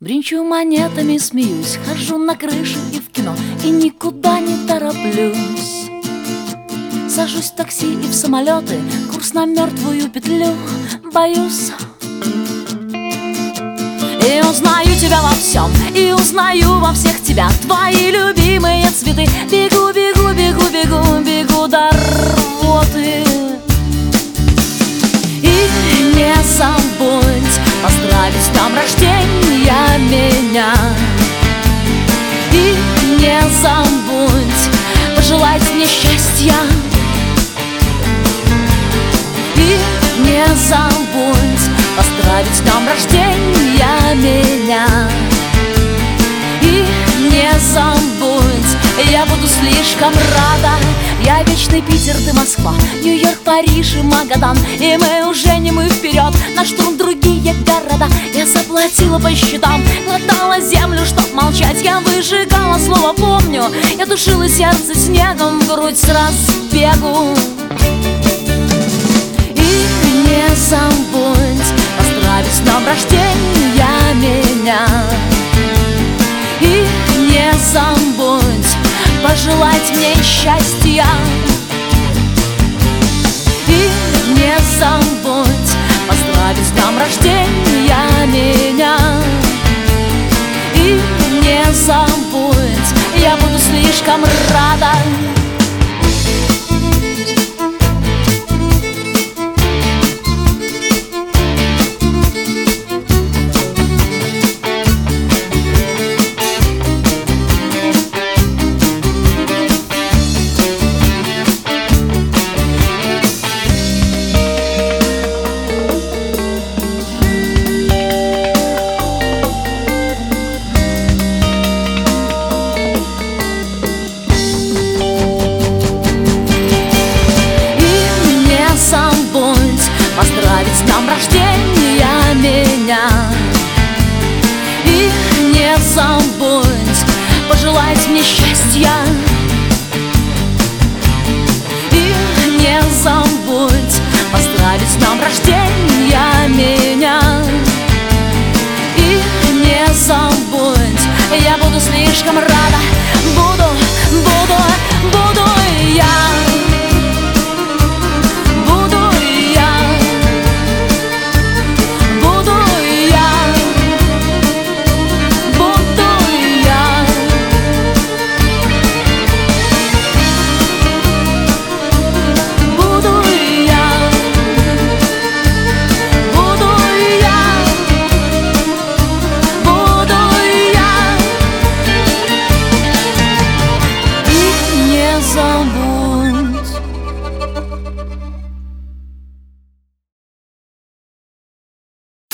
Бринчу монетами, смеюсь, хожу на крышу и в кино, и никуда не тороплюсь. Сажусь в такси и в самолеты, курс на мертвую петлю, боюсь. И узнаю тебя во всем, и узнаю во всех тебя, твои любимые цветы. Бегу, бегу, бегу, бегу, бегу до рвоты. И не забудь поздравить с днем рождения меня. И не забудь пожелать мне счастья. И не забудь поздравить с днем рождения меня. И не забудь, я буду слишком рада. Я вечный Питер, ты Москва, Нью-Йорк, Париж и Магадан. И мы уже не мы вперед, на штурм другие города. Я заплатила по счетам, глотала землю, чтоб молчать. Я выжигала слово «помню», я душила сердце снегом в грудь с разбегу. И не забудь поздравить с днем рождения меня. И не забудь пожелать мне счастья. И не забудь поздравить с днем рождения меня. И не забудь, я буду слишком рада. Поздравить с днем рождения меня. И не забудь пожелать мне счастья. И не забудь поздравить с днем рождения меня. И не забудь, я буду слишком рада. Буду